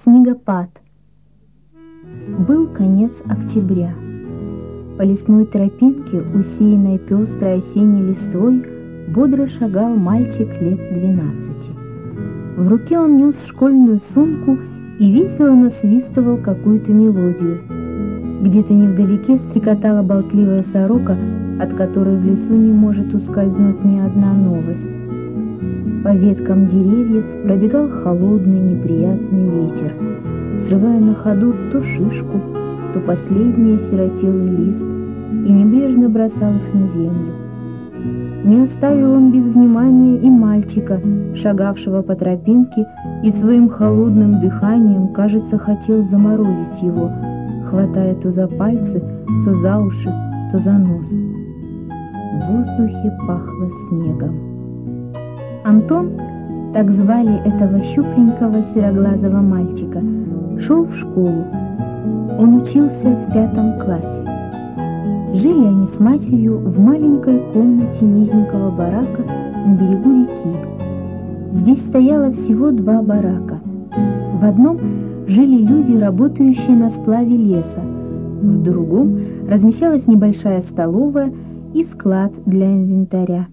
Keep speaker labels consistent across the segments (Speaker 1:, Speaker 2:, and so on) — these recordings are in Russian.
Speaker 1: Снегопад. Был конец октября. По лесной тропинке, усеянной пестрой осенней листвой, бодро шагал мальчик лет 12. В руке он нес школьную сумку и весело насвистывал какую-то мелодию. Где-то невдалеке стрекотала болтливая сорока, от которой в лесу не может ускользнуть ни одна новость. По веткам деревьев пробегал холодный неприятный ветер, срывая на ходу то шишку, то последний осиротелый лист, и небрежно бросал их на землю. Не оставил он без внимания и мальчика, шагавшего по тропинке, и своим холодным дыханием, кажется, хотел заморозить его, хватая то за пальцы, то за уши, то за нос. В воздухе пахло снегом. Антон, так звали этого щупленького сероглазого мальчика, шел в школу. Он учился в 5 классе. Жили они с матерью в маленькой комнате низенького барака на берегу реки. Здесь стояло всего 2 барака. В одном жили люди, работающие на сплаве леса, в другом размещалась небольшая столовая и склад для инвентаря.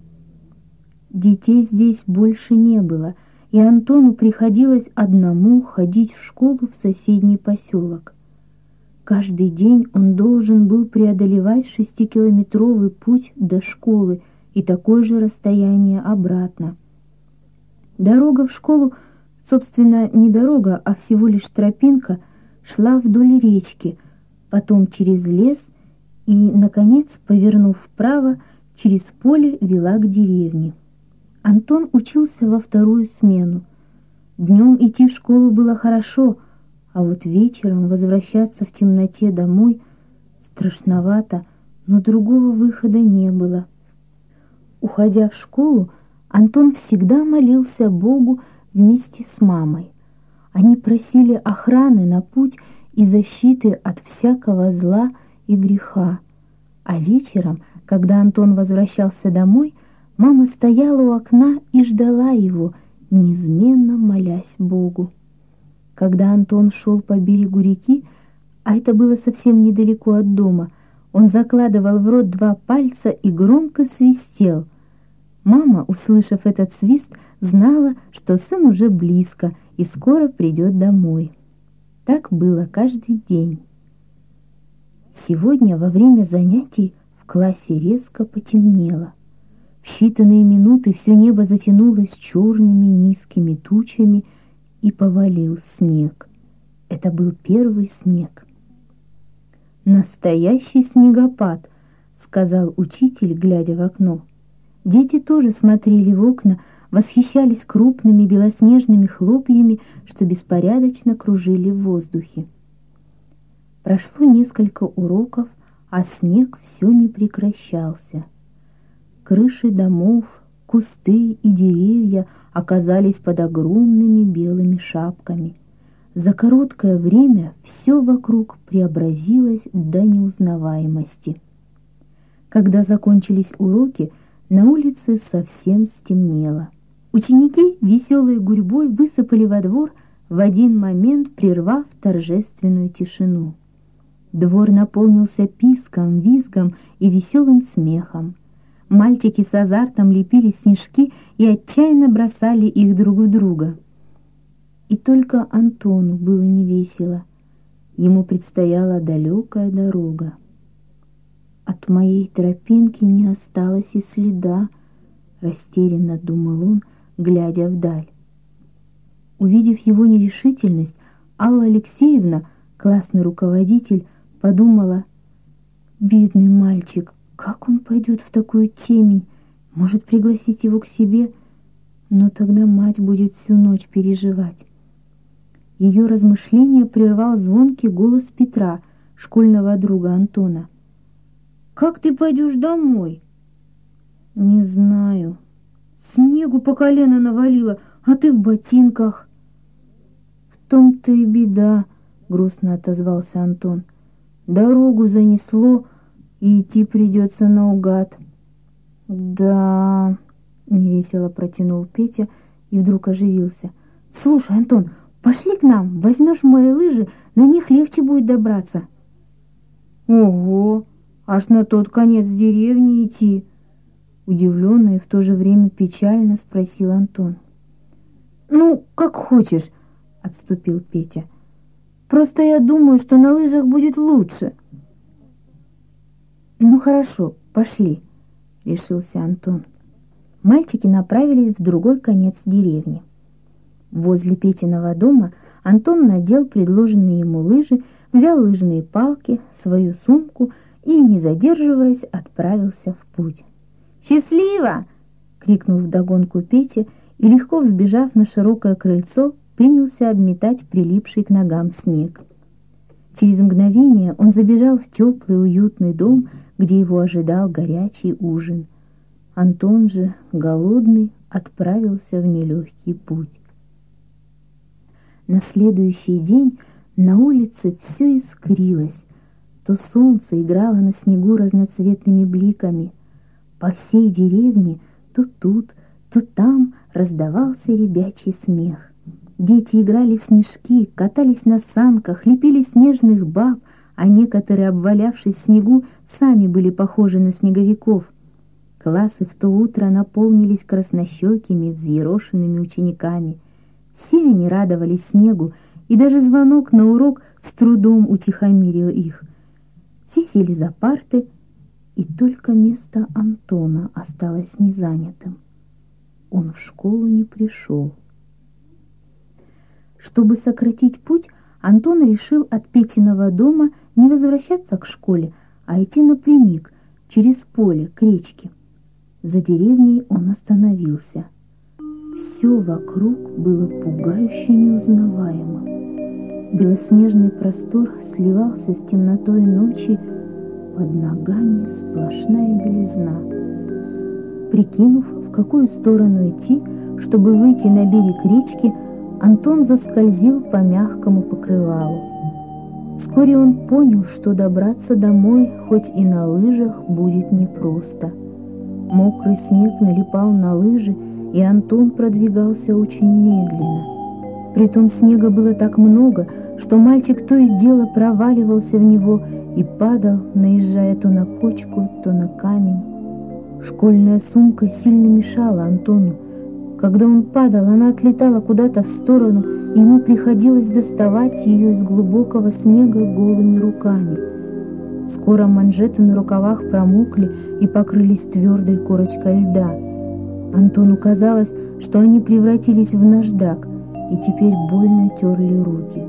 Speaker 1: Детей здесь больше не было, и Антону приходилось одному ходить в школу в соседний поселок. Каждый день он должен был преодолевать 6-километровый путь до школы и такое же расстояние обратно. Дорога в школу, собственно, не дорога, а всего лишь тропинка, шла вдоль речки, потом через лес и, наконец, повернув вправо, через поле вела к деревне. Антон учился во 2-ю смену. Днем идти в школу было хорошо, а вот вечером возвращаться в темноте домой страшновато, но другого выхода не было. Уходя в школу, Антон всегда молился Богу вместе с мамой. Они просили охраны на путь и защиты от всякого зла и греха. А вечером, когда Антон возвращался домой, мама стояла у окна и ждала его, неизменно молясь Богу. Когда Антон шел по берегу реки, а это было совсем недалеко от дома, он закладывал в рот 2 пальца и громко свистел. Мама, услышав этот свист, знала, что сын уже близко и скоро придет домой. Так было каждый день. Сегодня во время занятий в классе резко потемнело. В считанные минуты все небо затянулось черными низкими тучами, и повалил снег. Это был первый снег. «Настоящий снегопад», — сказал учитель, глядя в окно. Дети тоже смотрели в окна, восхищались крупными белоснежными хлопьями, что беспорядочно кружили в воздухе. Прошло несколько уроков, а снег все не прекращался. Крыши домов, кусты и деревья оказались под огромными белыми шапками. За короткое время все вокруг преобразилось до неузнаваемости. Когда закончились уроки, на улице совсем стемнело. Ученики веселой гурьбой высыпали во двор, в один момент прервав торжественную тишину. Двор наполнился писком, визгом и веселым смехом. Мальчики с азартом лепили снежки и отчаянно бросали их друг в друга. И только Антону было невесело. Ему предстояла далекая дорога. «От моей тропинки не осталось и следа», — растерянно думал он, глядя вдаль. Увидев его нерешительность, Алла Алексеевна, классный руководитель, подумала: «Бедный мальчик, как он пойдет в такую темень? Может, пригласить его к себе? Но тогда мать будет всю ночь переживать». Ее размышления прервал звонкий голос Петра, школьного друга Антона. «Как ты пойдешь домой?» «Не знаю. Снегу по колено навалило, а ты в ботинках». «В том-то и беда», — грустно отозвался Антон. «Дорогу занесло, и идти придется наугад». «Да», — невесело протянул Петя и вдруг оживился. «Слушай, Антон, Пошли к нам, возьмешь мои лыжи, на них легче будет добраться». «Ого, аж на тот конец деревни идти?» Удивленно и в то же время печально спросил Антон. «Ну, как хочешь», — отступил Петя. «Просто я думаю, что на лыжах будет лучше». «Ну хорошо, пошли», — решился Антон. Мальчики направились в другой конец деревни. Возле Петиного дома Антон надел предложенные ему лыжи, взял лыжные палки, свою сумку и, не задерживаясь, отправился в путь. «Счастливо!» — крикнул вдогонку Петя и, легко взбежав на широкое крыльцо, принялся обметать прилипший к ногам снег. Через мгновение он забежал в теплый уютный дом, где его ожидал горячий ужин. Антон же, голодный, отправился в нелегкий путь. На следующий день на улице все искрилось. То солнце играло на снегу разноцветными бликами. По всей деревне то тут, то там раздавался ребячий смех. Дети играли в снежки, катались на санках, лепили снежных баб, а некоторые, обвалявшись в снегу, сами были похожи на снеговиков. Классы в то утро наполнились краснощекими, взъерошенными учениками. Все они радовались снегу, и даже звонок на урок с трудом утихомирил их. Все сели за парты, и только место Антона осталось незанятым. Он в школу не пришел. Чтобы сократить путь, Антон решил от Петиного дома не возвращаться к школе, а идти напрямик, через поле, к речке. За деревней он остановился. Все вокруг было пугающе неузнаваемым. Белоснежный простор сливался с темнотой ночи, под ногами сплошная белизна. Прикинув, в какую сторону идти, чтобы выйти на берег речки, Антон заскользил по мягкому покрывалу. Вскоре он понял, что добраться домой, хоть и на лыжах, будет непросто. Мокрый снег налипал на лыжи, и Антон продвигался очень медленно. Притом снега было так много, что мальчик то и дело проваливался в него и падал, наезжая то на кочку, то на камень. Школьная сумка сильно мешала Антону. Когда он падал, она отлетала куда-то в сторону, и ему приходилось доставать ее из глубокого снега голыми руками. Скоро манжеты на рукавах промокли и покрылись твердой корочкой льда. Антону казалось, что они превратились в наждак и теперь больно терли руки.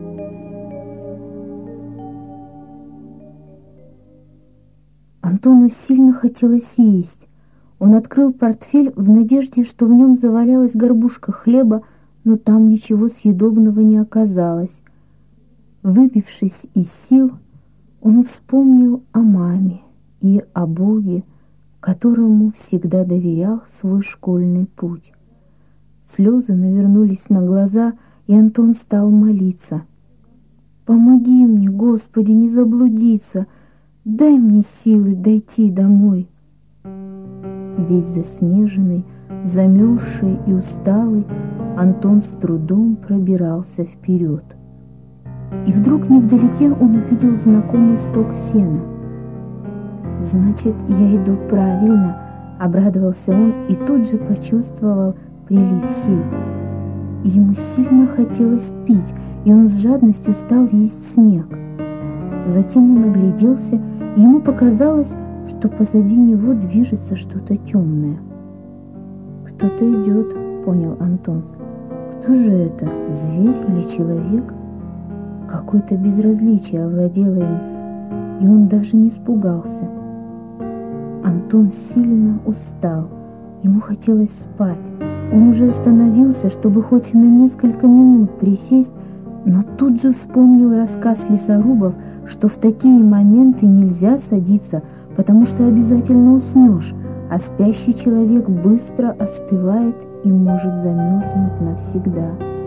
Speaker 1: Антону сильно хотелось есть. Он открыл портфель в надежде, что в нем завалялась горбушка хлеба, но там ничего съедобного не оказалось. Выбившись из сил, он вспомнил о маме и о Боге, которому всегда доверял свой школьный путь. Слезы навернулись на глаза, и Антон стал молиться. «Помоги мне, Господи, не заблудиться! Дай мне силы дойти домой!» Весь заснеженный, замерзший и усталый, Антон с трудом пробирался вперед. И вдруг невдалеке он увидел знакомый сток сена. «Значит, я иду правильно», — обрадовался он и тут же почувствовал прилив сил. Ему сильно хотелось пить, и он с жадностью стал есть снег. Затем он огляделся, и ему показалось, что позади него движется что-то темное. «Кто-то идет», — понял Антон. «Кто же это, зверь или человек?» Какое-то безразличие овладело им, и он даже не испугался. Антон сильно устал, ему хотелось спать. Он уже остановился, чтобы хоть на несколько минут присесть, но тут же вспомнил рассказ лесорубов, что в такие моменты нельзя садиться, потому что обязательно уснешь, а спящий человек быстро остывает и может замерзнуть навсегда.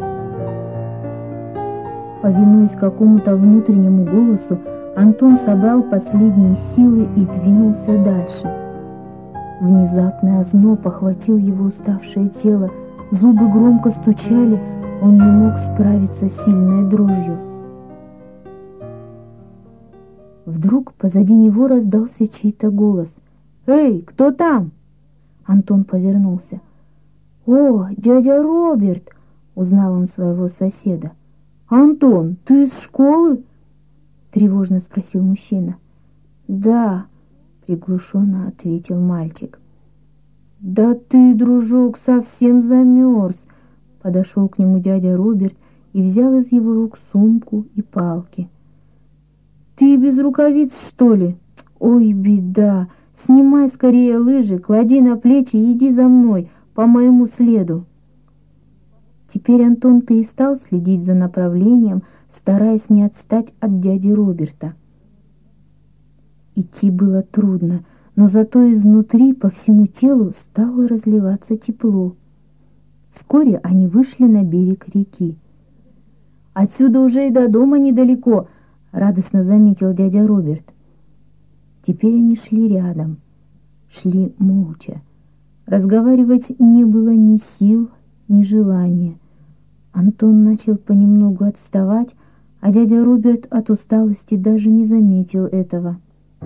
Speaker 1: Повинуясь какому-то внутреннему голосу, Антон собрал последние силы и двинулся дальше. Внезапный озноб охватил его уставшее тело, зубы громко стучали, Он не мог справиться с сильной дрожью. Вдруг позади него раздался чей-то голос. «Эй, кто там?» Антон повернулся. «О, дядя Роберт!» — узнал он своего соседа. «Антон, ты из школы?» — тревожно спросил мужчина. «Да», — приглушенно ответил мальчик. «Да ты, дружок, совсем замерз!» — подошел к нему дядя Роберт и взял из его рук сумку и палки. «Ты без рукавиц, что ли? Ой, беда! Снимай скорее лыжи, клади на плечи и иди за мной по моему следу». Теперь Антон перестал следить за направлением, стараясь не отстать от дяди Роберта. Идти было трудно, но зато изнутри по всему телу стало разливаться тепло. Вскоре они вышли на берег реки. «Отсюда уже и до дома недалеко», — радостно заметил дядя Роберт. Теперь они шли рядом, шли молча. Разговаривать не было ни сил, ни желания. Антон начал понемногу отставать, а дядя Роберт от усталости даже не заметил этого.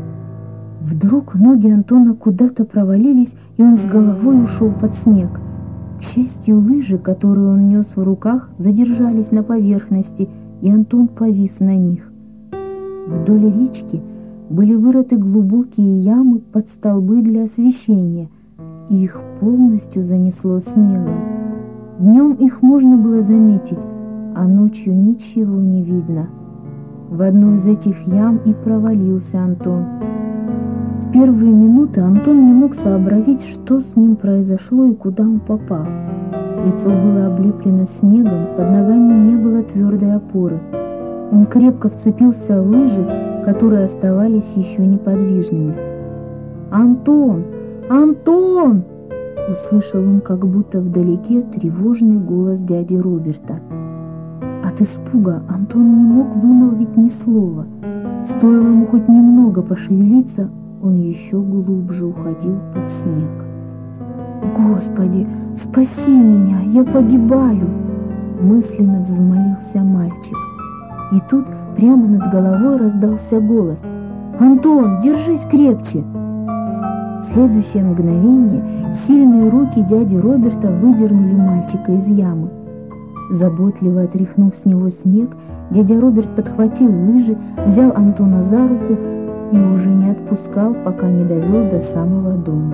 Speaker 1: Вдруг ноги Антона куда-то провалились, и он с головой ушел под снег. К счастью, лыжи, которые он нес в руках, задержались на поверхности, и Антон повис на них. Вдоль речки были вырыты глубокие ямы под столбы для освещения, и их полностью занесло снегом. Днем их можно было заметить, а ночью ничего не видно. В одну из этих ям и провалился Антон. В первые минуты Антон не мог сообразить, что с ним произошло и куда он попал. Лицо было облеплено снегом, под ногами не было твердой опоры. Он крепко вцепился в лыжи, которые оставались еще неподвижными. «Антон! Антон!» — услышал он как будто вдалеке тревожный голос дяди Роберта. От испуга Антон не мог вымолвить ни слова. Стоило ему хоть немного пошевелиться, он еще глубже уходил под снег. «Господи, спаси меня, я погибаю!» — мысленно взмолился мальчик. И тут прямо над головой раздался голос: «Антон, держись крепче!» В следующее мгновение сильные руки дяди Роберта выдернули мальчика из ямы. Заботливо отряхнув с него снег, дядя Роберт подхватил лыжи, взял Антона за руку и уже не отпускал, пока не довел до самого дома.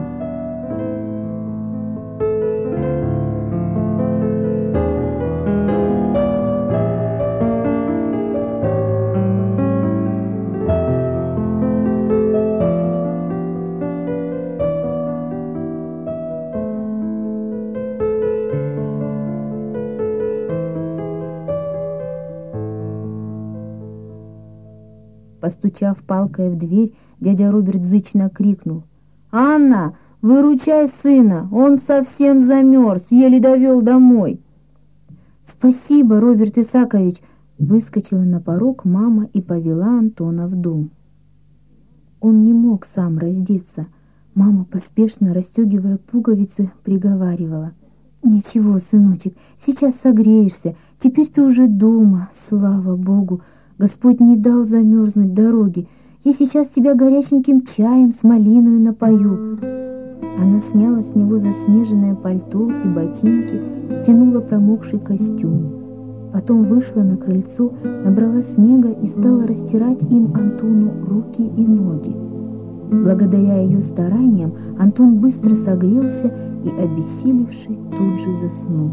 Speaker 1: Постучав палкой в дверь, дядя Роберт зычно крикнул: «Анна, выручай сына, он совсем замерз, еле довел домой». «Спасибо, Роберт Исакович!» — выскочила на порог мама и повела Антона в дом. Он не мог сам раздеться. Мама, поспешно расстегивая пуговицы, приговаривала: «Ничего, сыночек, сейчас согреешься, теперь ты уже дома, слава Богу. Господь не дал замерзнуть дороге. Я сейчас тебя горяченьким чаем с малиной напою». Она сняла с него заснеженное пальто и ботинки, стянула промокший костюм. Потом вышла на крыльцо, набрала снега и стала растирать им Антону руки и ноги. Благодаря ее стараниям Антон быстро согрелся и, обессилевший, тут же заснул.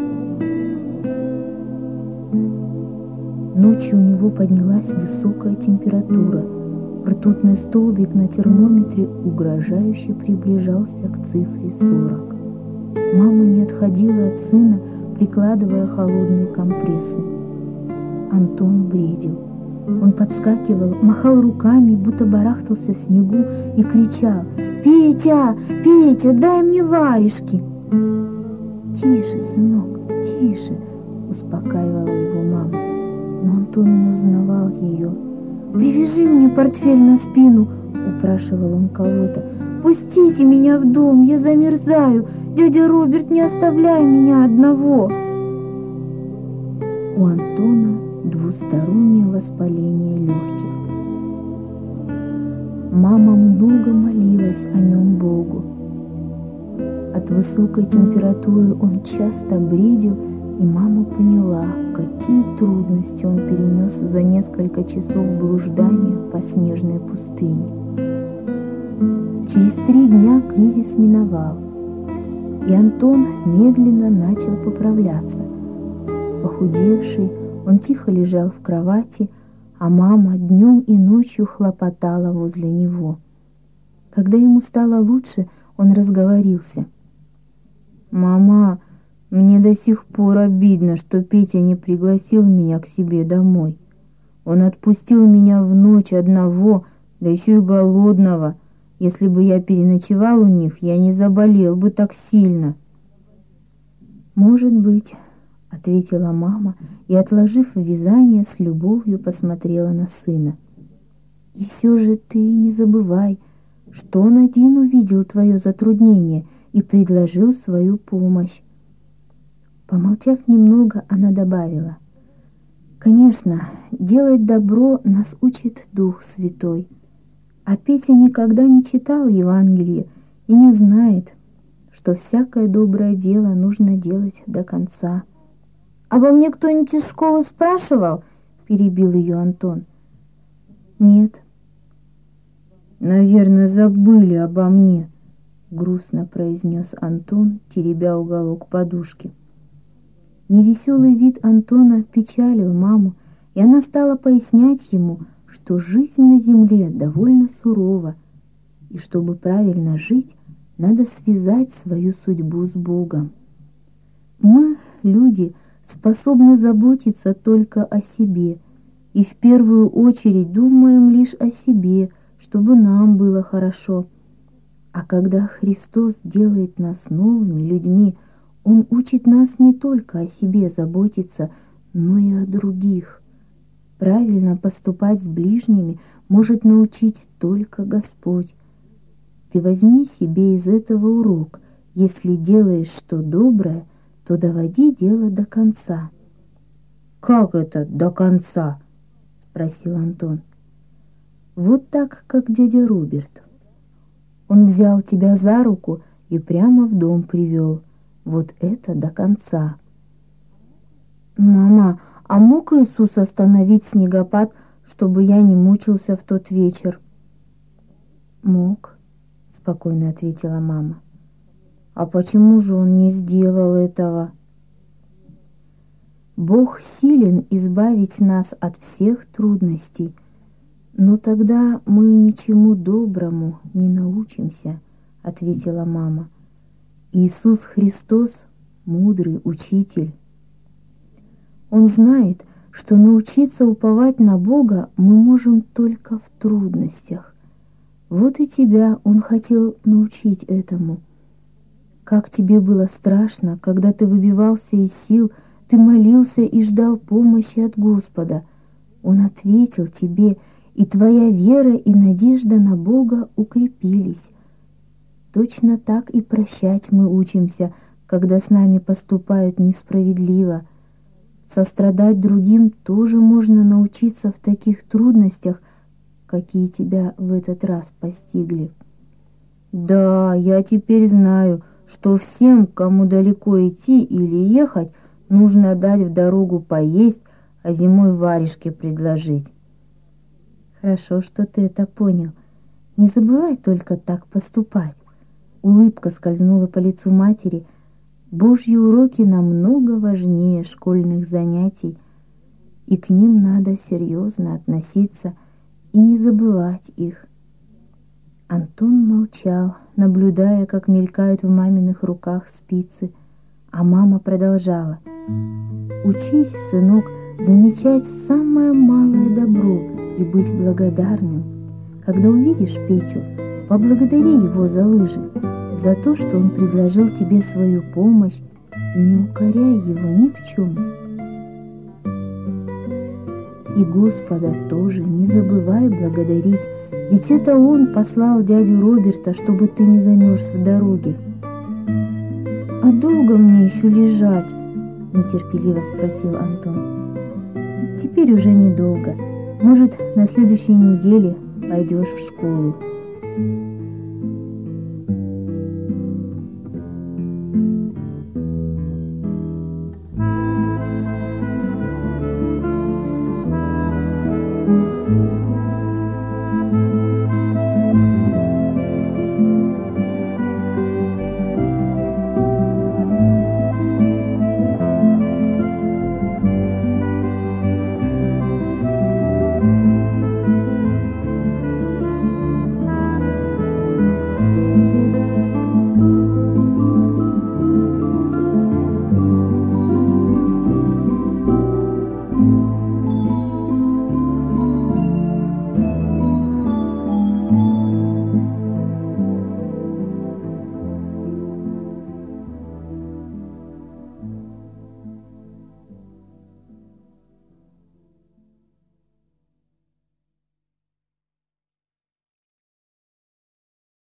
Speaker 1: Ночью у него поднялась высокая температура. Ртутный столбик на термометре угрожающе приближался к цифре 40. Мама не отходила от сына, прикладывая холодные компрессы. Антон бредил. Он подскакивал, махал руками, будто барахтался в снегу, и кричал: «Петя, Петя, дай мне варежки!» «Тише, сынок, тише!» — успокаивала его мама. Но Антон не узнавал ее. «Привяжи мне портфель на спину!» — упрашивал он кого-то. «Пустите меня в дом, я замерзаю! Дядя Роберт, не оставляй меня одного!» У Антона двустороннее воспаление легких. Мама много молилась о нем Богу. От высокой температуры он часто бредил, и мама поняла, какие трудности он перенес за несколько часов блуждания по снежной пустыне. Через 3 дня кризис миновал, и Антон медленно начал поправляться. Похудевший, он тихо лежал в кровати, а мама днем и ночью хлопотала возле него. Когда ему стало лучше, он разговорился. «Мама, мне до сих пор обидно, что Петя не пригласил меня к себе домой. Он отпустил меня в ночь одного, да еще и голодного. Если бы я переночевал у них, я не заболел бы так сильно». «Может быть», — ответила мама и, отложив вязание, с любовью посмотрела на сына. «И все же ты не забывай, что он один увидел твое затруднение и предложил свою помощь». Помолчав немного, она добавила: «Конечно, делать добро нас учит Дух Святой, а Петя никогда не читал Евангелие и не знает, что всякое доброе дело нужно делать до конца». «Обо мне кто-нибудь из школы спрашивал?» — перебил ее Антон. «Нет». «Наверное, забыли обо мне», — грустно произнес Антон, теребя уголок подушки. Невеселый вид Антона печалил маму, и она стала пояснять ему, что жизнь на земле довольно сурова, и чтобы правильно жить, надо связать свою судьбу с Богом. Мы, люди, способны заботиться только о себе, и в первую очередь думаем лишь о себе, чтобы нам было хорошо. А когда Христос делает нас новыми людьми, Он учит нас не только о себе заботиться, но и о других. Правильно поступать с ближними может научить только Господь. Ты возьми себе из этого урок. Если делаешь что доброе, то доводи дело до конца». «Как это до конца?» — спросил Антон. «Вот так, как дядя Роберт. Он взял тебя за руку и прямо в дом привел. Вот это до конца». «Мама, а мог Иисус остановить снегопад, чтобы я не мучился в тот вечер?» «Мог», — спокойно ответила мама. «А почему же Он не сделал этого?» «Бог силен избавить нас от всех трудностей, но тогда мы ничему доброму не научимся», — ответила мама. «Иисус Христос — мудрый учитель. Он знает, что научиться уповать на Бога мы можем только в трудностях. Вот и тебя Он хотел научить этому. Как тебе было страшно, когда ты выбивался из сил, ты молился и ждал помощи от Господа. Он ответил тебе, и твоя вера и надежда на Бога укрепились. Точно так и прощать мы учимся, когда с нами поступают несправедливо. Сострадать другим тоже можно научиться в таких трудностях, какие тебя в этот раз постигли». «Да, я теперь знаю, что всем, кому далеко идти или ехать, нужно дать в дорогу поесть, а зимой варежки предложить». «Хорошо, что ты это понял. Не забывай только так поступать». Улыбка скользнула по лицу матери. Божьи уроки намного важнее школьных занятий, и к ним надо серьезно относиться и не забывать их. Антон молчал, наблюдая, как мелькают в маминых руках спицы, а мама продолжала: «Учись, сынок, замечать самое малое добро и быть благодарным. Когда увидишь Петю, поблагодари его за лыжи, за то, что он предложил тебе свою помощь, и не укоряй его ни в чем. И Господа тоже не забывай благодарить, ведь это Он послал дядю Роберта, чтобы ты не замерз в дороге». «А долго мне еще лежать?» — нетерпеливо спросил Антон. Теперь уже недолго. Может, на следующей неделе пойдешь в школу.